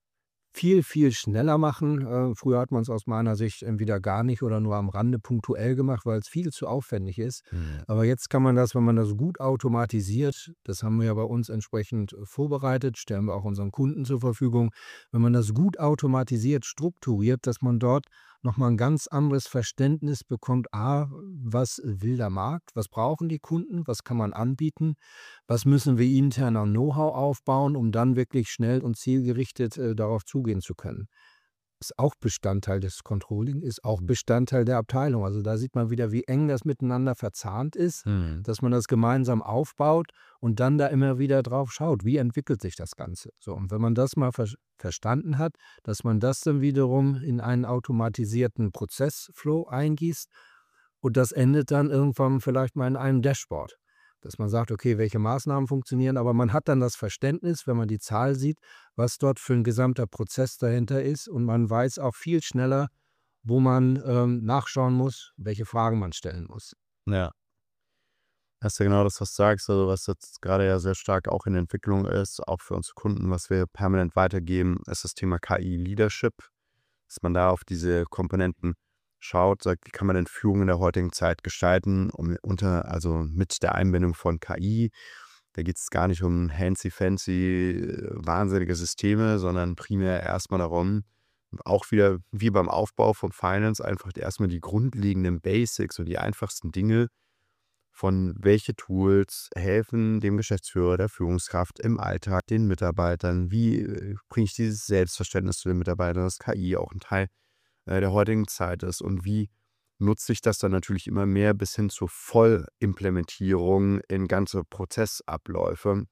viel, viel schneller machen. Früher hat man es aus meiner Sicht entweder gar nicht oder nur am Rande punktuell gemacht, weil es viel zu aufwendig ist. Mhm. Aber jetzt kann man das, wenn man das gut automatisiert, das haben wir ja bei uns entsprechend vorbereitet, stellen wir auch unseren Kunden zur Verfügung. Wenn man das gut automatisiert, strukturiert, dass man dort nochmal ein ganz anderes Verständnis bekommt, was will der Markt, was brauchen die Kunden, was kann man anbieten, was müssen wir intern an Know-how aufbauen, um dann wirklich schnell und zielgerichtet darauf zugehen zu können. Ist auch Bestandteil des Controlling, ist auch Bestandteil der Abteilung. Also da sieht man wieder, wie eng das miteinander verzahnt ist, Mhm. dass man das gemeinsam aufbaut und dann da immer wieder drauf schaut, wie entwickelt sich das Ganze. So, und wenn man das mal verstanden hat, dass man das dann wiederum in einen automatisierten Prozessflow eingießt und das endet dann irgendwann vielleicht mal in einem Dashboard. Dass man sagt, okay, welche Maßnahmen funktionieren, aber man hat dann das Verständnis, wenn man die Zahl sieht, was dort für ein gesamter Prozess dahinter ist und man weiß auch viel schneller, wo man nachschauen muss, welche Fragen man stellen muss. Ja, das ist ja genau das, was du sagst, also was jetzt gerade ja sehr stark auch in Entwicklung ist, auch für unsere Kunden, was wir permanent weitergeben, ist das Thema KI-Leadership, dass man da auf diese Komponenten schaut, sagt, wie kann man denn Führung in der heutigen Zeit gestalten, also mit der Einbindung von KI. Da geht es gar nicht um fancy, wahnsinnige Systeme, sondern primär erstmal darum, auch wieder wie beim Aufbau von Finance, einfach erstmal die grundlegenden Basics und die einfachsten Dinge von welche Tools helfen dem Geschäftsführer, der Führungskraft im Alltag, den Mitarbeitern, wie bringe ich dieses Selbstverständnis zu den Mitarbeitern, dass KI auch ein Teil der heutigen Zeit ist und wie nutze ich das dann natürlich immer mehr bis hin zur Vollimplementierung in ganze Prozessabläufe.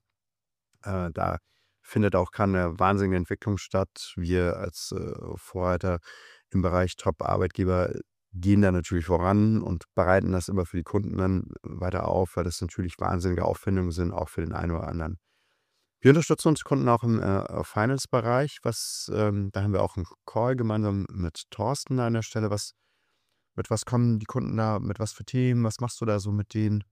Da findet auch gerade 'ne wahnsinnige Entwicklung statt. Wir als Vorreiter im Bereich Top-Arbeitgeber gehen da natürlich voran und bereiten das immer für die Kunden dann weiter auf, weil das natürlich wahnsinnige Aufwendungen sind, auch für den einen oder anderen. Wir unterstützen unsere Kunden auch im Finance-Bereich, da haben wir auch einen Call gemeinsam mit Thorsten an der Stelle. Mit was kommen die Kunden da, mit was für Themen? Was machst du da so mit denen?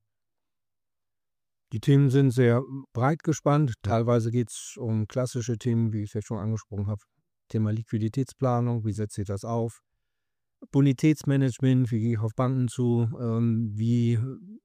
Die Themen sind sehr breit gespannt. Teilweise geht es um klassische Themen, wie ich es ja schon angesprochen habe. Thema Liquiditätsplanung, wie setze ich das auf? Bonitätsmanagement, wie gehe ich auf Banken zu? Wie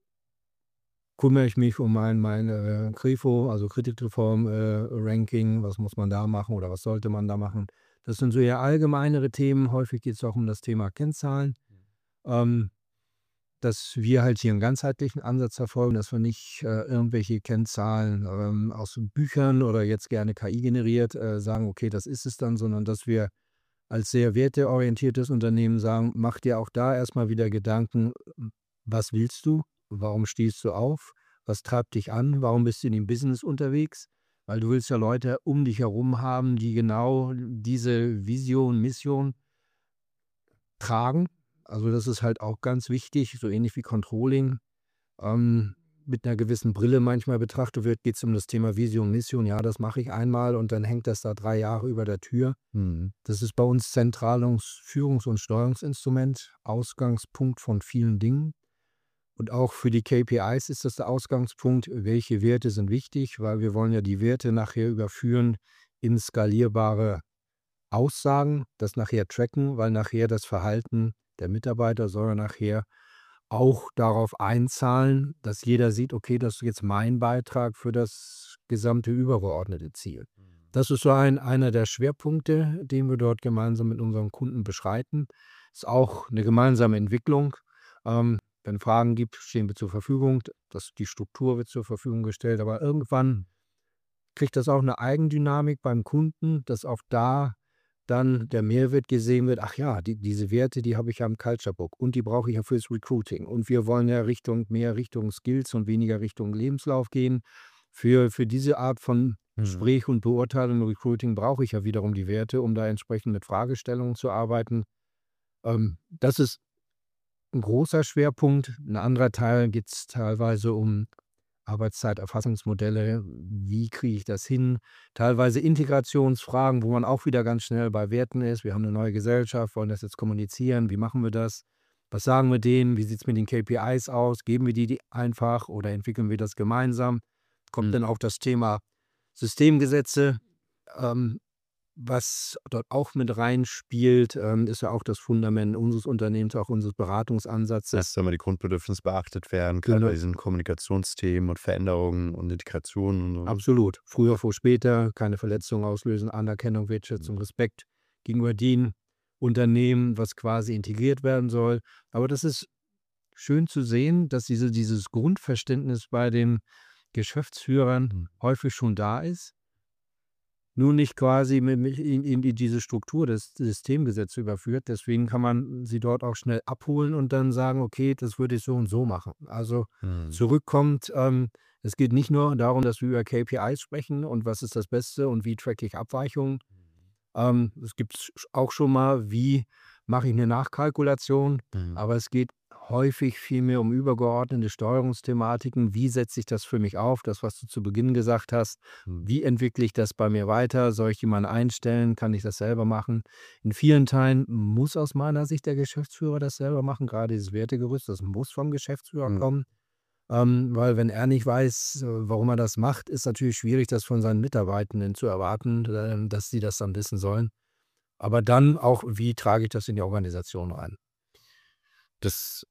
kümmere ich mich um mein KRIFO, also Kreditreform-Ranking? Was muss man da machen oder was sollte man da machen? Das sind so eher allgemeinere Themen. Häufig geht es auch um das Thema Kennzahlen. Ähm, Dass wir halt hier einen ganzheitlichen Ansatz verfolgen, dass wir nicht irgendwelche Kennzahlen aus Büchern oder jetzt gerne KI generiert sagen, okay, das ist es dann, sondern dass wir als sehr werteorientiertes Unternehmen sagen, mach dir auch da erstmal wieder Gedanken, was willst du? Warum stehst du auf? Was treibt dich an? Warum bist du in dem Business unterwegs? Weil du willst ja Leute um dich herum haben, die genau diese Vision, Mission tragen. Also das ist halt auch ganz wichtig, so ähnlich wie Controlling mit einer gewissen Brille manchmal betrachtet wird, geht es um das Thema Vision, Mission. Ja, das mache ich einmal und dann hängt das da 3 Jahre über der Tür. Mhm. Das ist bei uns zentrales Führungs- und Steuerungsinstrument, Ausgangspunkt von vielen Dingen. Und auch für die KPIs ist das der Ausgangspunkt, welche Werte sind wichtig, weil wir wollen ja die Werte nachher überführen in skalierbare Aussagen, das nachher tracken, weil nachher das Verhalten der Mitarbeiter soll ja nachher auch darauf einzahlen, dass jeder sieht, okay, das ist jetzt mein Beitrag für das gesamte übergeordnete Ziel. Das ist so einer der Schwerpunkte, den wir dort gemeinsam mit unseren Kunden beschreiten. Ist auch eine gemeinsame Entwicklung. Wenn Fragen gibt, stehen wir zur Verfügung. Die Struktur wird zur Verfügung gestellt, aber irgendwann kriegt das auch eine Eigendynamik beim Kunden, dass auch da dann der Mehrwert gesehen wird, ach ja, diese Werte, die habe ich ja im Culture Book und die brauche ich ja fürs Recruiting. Und wir wollen ja mehr Richtung Skills und weniger Richtung Lebenslauf gehen. Für diese Art von Gespräch und Beurteilung im Recruiting brauche ich ja wiederum die Werte, um da entsprechend mit Fragestellungen zu arbeiten. Das ist ein großer Schwerpunkt. Ein anderer Teil geht es teilweise um Arbeitszeiterfassungsmodelle. Wie kriege ich das hin? Teilweise Integrationsfragen, wo man auch wieder ganz schnell bei Werten ist. Wir haben eine neue Gesellschaft, wollen das jetzt kommunizieren. Wie machen wir das? Was sagen wir denen? Wie sieht es mit den KPIs aus? Geben wir die einfach oder entwickeln wir das gemeinsam? Kommt dann auch das Thema Systemgesetze, was dort auch mit reinspielt, ist ja auch das Fundament unseres Unternehmens, auch unseres Beratungsansatzes. Dass immer die Grundbedürfnisse beachtet werden, gerade Genau. bei diesen Kommunikationsthemen und Veränderungen und Integrationen und so. Absolut. Früher vor später, keine Verletzungen auslösen, Anerkennung, Wertschätzung, Respekt gegenüber den Unternehmen, was quasi integriert werden soll. Aber das ist schön zu sehen, dass dieses Grundverständnis bei den Geschäftsführern häufig schon da ist. Nur nicht quasi in diese Struktur des Systemgesetzes überführt. Deswegen kann man sie dort auch schnell abholen und dann sagen, okay, das würde ich so und so machen. Also zurückkommt, es geht nicht nur darum, dass wir über KPIs sprechen und was ist das Beste und wie tracke ich Abweichungen. Es gibt auch schon mal, wie mache ich eine Nachkalkulation, aber es geht häufig vielmehr um übergeordnete Steuerungsthematiken. Wie setze ich das für mich auf? Das, was du zu Beginn gesagt hast. Wie entwickle ich das bei mir weiter? Soll ich jemanden einstellen? Kann ich das selber machen? In vielen Teilen muss aus meiner Sicht der Geschäftsführer das selber machen. Gerade dieses Wertegerüst, das muss vom Geschäftsführer kommen. Weil wenn er nicht weiß, warum er das macht, ist natürlich schwierig, das von seinen Mitarbeitenden zu erwarten, dass sie das dann wissen sollen. Aber dann auch, wie trage ich das in die Organisation rein? Das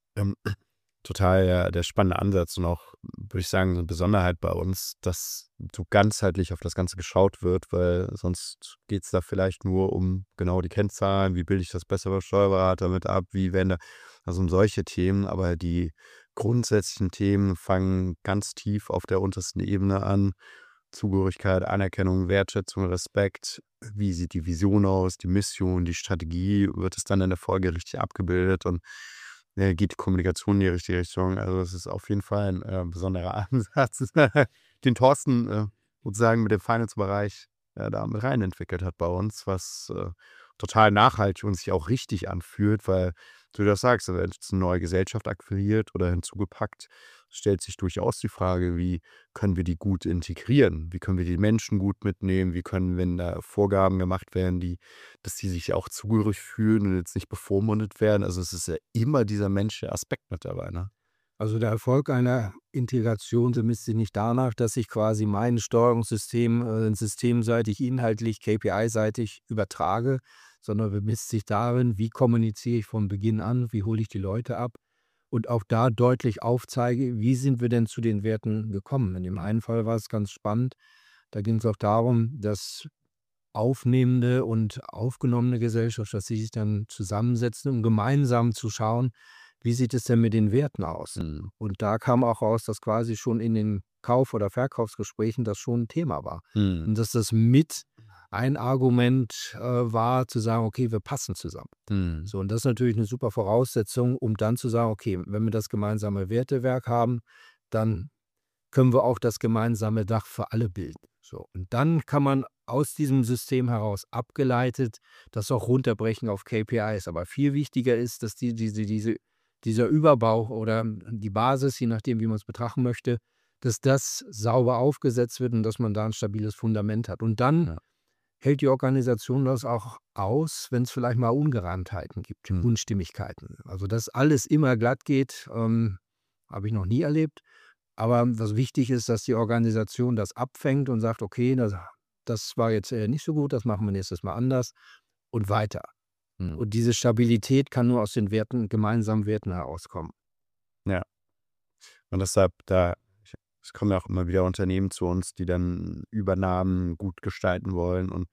total der spannende Ansatz und auch, würde ich sagen, eine Besonderheit bei uns, dass so ganzheitlich auf das Ganze geschaut wird, weil sonst geht es da vielleicht nur um genau die Kennzahlen, wie bilde ich das besser beim Steuerberater mit ab, wie werden da, also um solche Themen, aber die grundsätzlichen Themen fangen ganz tief auf der untersten Ebene an. Zugehörigkeit, Anerkennung, Wertschätzung, Respekt. Wie sieht die Vision aus, die Mission, die Strategie? Wird es dann in der Folge richtig abgebildet und geht die Kommunikation in die richtige Richtung? Also es ist auf jeden Fall ein besonderer Ansatz, den Thorsten sozusagen mit dem Finance-Bereich da mit rein entwickelt hat bei uns, was total nachhaltig und sich auch richtig anfühlt, weil du das sagst, wenn jetzt eine neue Gesellschaft akquiriert oder hinzugepackt, stellt sich durchaus die Frage, wie können wir die gut integrieren? Wie können wir die Menschen gut mitnehmen? Wie können, wenn da Vorgaben gemacht werden, dass die sich auch zugehörig fühlen und jetzt nicht bevormundet werden? Also es ist ja immer dieser menschliche Aspekt mit dabei, ne? Also der Erfolg einer Integration bemisst sich nicht danach, dass ich quasi mein Steuerungssystem systemseitig, inhaltlich, KPI-seitig übertrage, sondern bemisst sich darin, wie kommuniziere ich von Beginn an, wie hole ich die Leute ab und auch da deutlich aufzeige, wie sind wir denn zu den Werten gekommen. In dem einen Fall war es ganz spannend, da ging es auch darum, dass aufnehmende und aufgenommene Gesellschaft, dass sie sich dann zusammensetzen, um gemeinsam zu schauen, wie sieht es denn mit den Werten aus? Und da kam auch raus, dass quasi schon in den Kauf- oder Verkaufsgesprächen das schon ein Thema war. Und dass das mit ein Argument war, zu sagen, okay, wir passen zusammen. So, und das ist natürlich eine super Voraussetzung, um dann zu sagen, okay, wenn wir das gemeinsame Wertewerk haben, dann können wir auch das gemeinsame Dach für alle bilden. So, und dann kann man aus diesem System heraus abgeleitet das auch runterbrechen auf KPIs. Aber viel wichtiger ist, dass dieser Überbau oder die Basis, je nachdem, wie man es betrachten möchte, dass das sauber aufgesetzt wird und dass man da ein stabiles Fundament hat. Und dann hält die Organisation das auch aus, wenn es vielleicht mal Ungereimtheiten gibt, Unstimmigkeiten. Also, dass alles immer glatt geht, habe ich noch nie erlebt. Aber was wichtig ist, dass die Organisation das abfängt und sagt, okay, das war jetzt nicht so gut, das machen wir nächstes Mal anders und weiter. Und diese Stabilität kann nur aus den gemeinsamen Werten herauskommen. Ja. Und deshalb, es kommen ja auch immer wieder Unternehmen zu uns, die dann Übernahmen gut gestalten wollen und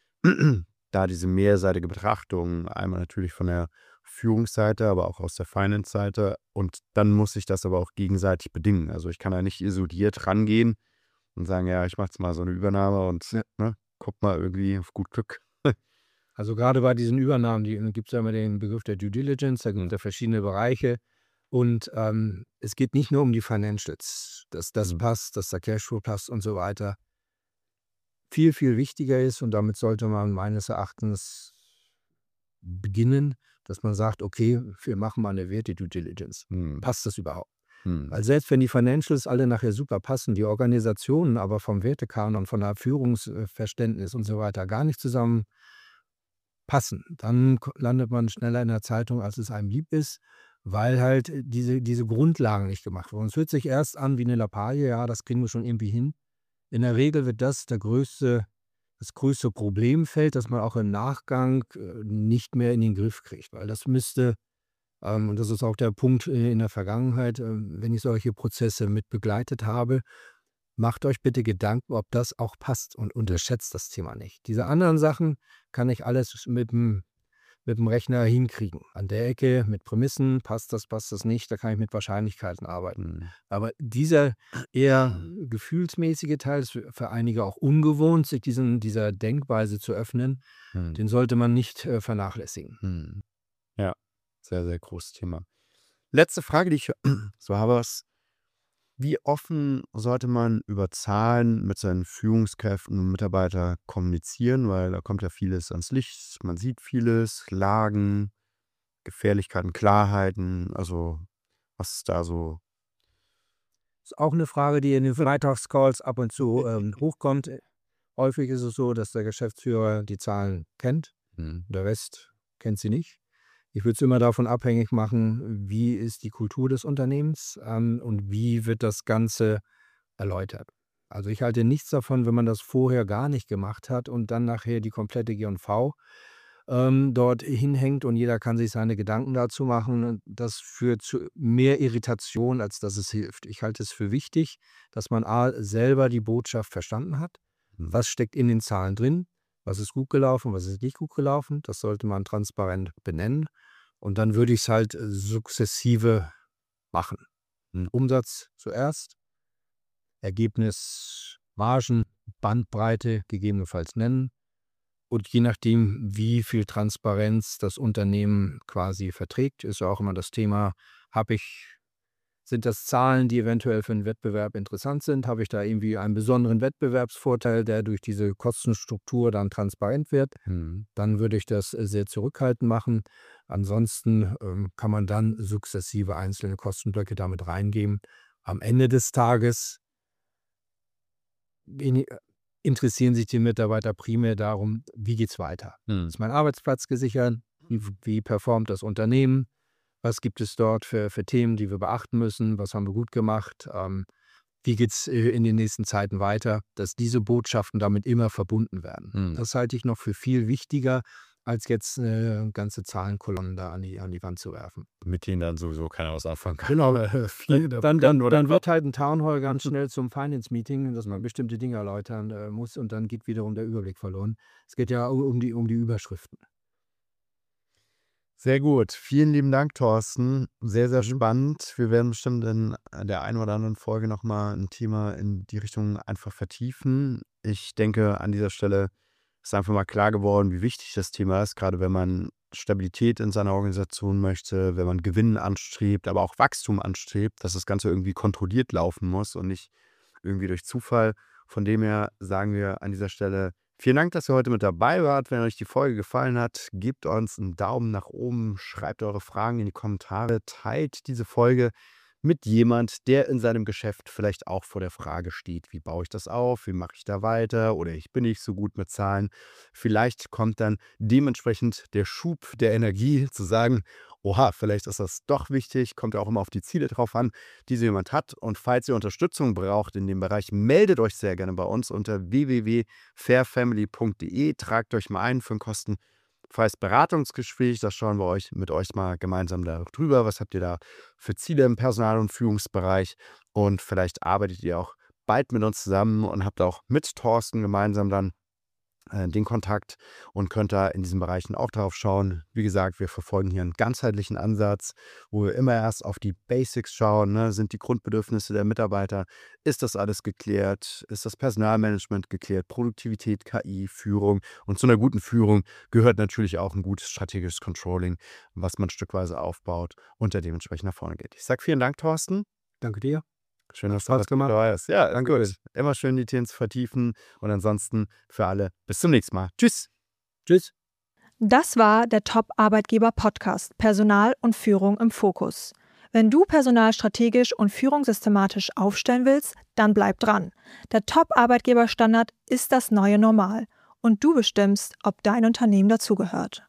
da diese mehrseitige Betrachtung, einmal natürlich von der Führungsseite, aber auch aus der Finance-Seite und dann muss sich das aber auch gegenseitig bedingen. Also ich kann da nicht isoliert rangehen und sagen, ja, ich mache jetzt mal so eine Übernahme und guck mal irgendwie auf gut Glück. Also gerade bei diesen Übernahmen, gibt es ja immer den Begriff der Due Diligence, da gibt es ja verschiedene Bereiche. Und es geht nicht nur um die Financials, dass das passt, dass der Cashflow passt und so weiter. Viel, viel wichtiger ist, und damit sollte man meines Erachtens beginnen, dass man sagt, okay, wir machen mal eine Werte-Due Diligence. Passt das überhaupt? Weil selbst wenn die Financials alle nachher super passen, die Organisationen aber vom Wertekanon, von der Führungsverständnis und so weiter gar nicht zusammen passen, dann landet man schneller in der Zeitung, als es einem lieb ist, weil halt diese Grundlagen nicht gemacht wurden. Es hört sich erst an wie eine Lappalie, ja, das kriegen wir schon irgendwie hin. In der Regel wird das größte Problemfeld, das man auch im Nachgang nicht mehr in den Griff kriegt, weil das müsste, und das ist auch der Punkt in der Vergangenheit, wenn ich solche Prozesse mit begleitet habe, macht euch bitte Gedanken, ob das auch passt, und unterschätzt das Thema nicht. Diese anderen Sachen kann ich alles mit dem Rechner hinkriegen. An der Ecke mit Prämissen, passt das nicht, da kann ich mit Wahrscheinlichkeiten arbeiten. Aber dieser eher gefühlsmäßige Teil ist für einige auch ungewohnt, sich dieser Denkweise zu öffnen, den sollte man nicht vernachlässigen. Ja, sehr, sehr großes Thema. Letzte Frage, die ich so habe, ist: Wie offen sollte man über Zahlen mit seinen Führungskräften und Mitarbeitern kommunizieren? Weil da kommt ja vieles ans Licht. Man sieht vieles, Lagen, Gefährlichkeiten, Klarheiten. Also, was ist da so? Ist auch eine Frage, die in den Freitagscalls ab und zu hochkommt. Häufig ist es so, dass der Geschäftsführer die Zahlen kennt, der Rest kennt sie nicht. Ich würde es immer davon abhängig machen, wie ist die Kultur des Unternehmens und wie wird das Ganze erläutert. Also ich halte nichts davon, wenn man das vorher gar nicht gemacht hat und dann nachher die komplette G&V dort hinhängt und jeder kann sich seine Gedanken dazu machen. Das führt zu mehr Irritation, als dass es hilft. Ich halte es für wichtig, dass man selber die Botschaft verstanden hat. Was steckt in den Zahlen drin? Was ist gut gelaufen, was ist nicht gut gelaufen? Das sollte man transparent benennen. Und dann würde ich es halt sukzessive machen. Umsatz zuerst, Ergebnis, Margen, Bandbreite gegebenenfalls nennen. Und je nachdem, wie viel Transparenz das Unternehmen quasi verträgt, ist ja auch immer das Thema, sind das Zahlen, die eventuell für einen Wettbewerb interessant sind? Habe ich da irgendwie einen besonderen Wettbewerbsvorteil, der durch diese Kostenstruktur dann transparent wird? Dann würde ich das sehr zurückhaltend machen. Ansonsten kann man dann sukzessive einzelne Kostenblöcke damit reingeben. Am Ende des Tages interessieren sich die Mitarbeiter primär darum, wie geht es weiter? Ist mein Arbeitsplatz gesichert? Wie performt das Unternehmen? Was gibt es dort für Themen, die wir beachten müssen? Was haben wir gut gemacht? Wie geht es in den nächsten Zeiten weiter? Dass diese Botschaften damit immer verbunden werden. Das halte ich noch für viel wichtiger, als jetzt ganze Zahlenkolonnen da an die Wand zu werfen. Mit denen dann sowieso keiner was anfangen kann. Genau. Dann wird halt ein Townhall ganz schnell zum Finance-Meeting, dass man bestimmte Dinge erläutern muss und dann geht wiederum der Überblick verloren. Es geht ja um die Überschriften. Sehr gut. Vielen lieben Dank, Thorsten. Sehr, sehr spannend. Wir werden bestimmt in der einen oder anderen Folge nochmal ein Thema in die Richtung einfach vertiefen. Ich denke, an dieser Stelle ist einfach mal klar geworden, wie wichtig das Thema ist, gerade wenn man Stabilität in seiner Organisation möchte, wenn man Gewinn anstrebt, aber auch Wachstum anstrebt, dass das Ganze irgendwie kontrolliert laufen muss und nicht irgendwie durch Zufall. Von dem her sagen wir an dieser Stelle vielen Dank, dass ihr heute mit dabei wart. Wenn euch die Folge gefallen hat, gebt uns einen Daumen nach oben, schreibt eure Fragen in die Kommentare, teilt diese Folge mit jemand, der in seinem Geschäft vielleicht auch vor der Frage steht, wie baue ich das auf, wie mache ich da weiter oder ich bin nicht so gut mit Zahlen. Vielleicht kommt dann dementsprechend der Schub der Energie zu sagen, oha, vielleicht ist das doch wichtig, kommt ja auch immer auf die Ziele drauf an, die so jemand hat. Und falls ihr Unterstützung braucht in dem Bereich, meldet euch sehr gerne bei uns unter www.fairfamily.de, tragt euch mal ein für ein kostenfreies Beratungsgespräch, das schauen wir mit euch mal gemeinsam darüber. Was habt ihr da für Ziele im Personal- und Führungsbereich? Und vielleicht arbeitet ihr auch bald mit uns zusammen und habt auch mit Thorsten gemeinsam dann den Kontakt und könnt da in diesen Bereichen auch drauf schauen. Wie gesagt, wir verfolgen hier einen ganzheitlichen Ansatz, wo wir immer erst auf die Basics schauen. Ne? Sind die Grundbedürfnisse der Mitarbeiter, ist das alles geklärt? Ist das Personalmanagement geklärt? Produktivität, KI, Führung. Und zu einer guten Führung gehört natürlich auch ein gutes strategisches Controlling, was man stückweise aufbaut und der dementsprechend nach vorne geht. Ich sage vielen Dank, Thorsten. Danke dir. Schön, Hat dass du Spaß gemacht. dabei bist. Ja, Danke. gut. Immer schön die Themen zu vertiefen. Und ansonsten für alle bis zum nächsten Mal. Tschüss. Tschüss. Das war der Top-Arbeitgeber-Podcast Personal und Führung im Fokus. Wenn du Personal strategisch und Führung systematisch aufstellen willst, dann bleib dran. Der Top-Arbeitgeber-Standard ist das neue Normal und du bestimmst, ob dein Unternehmen dazugehört.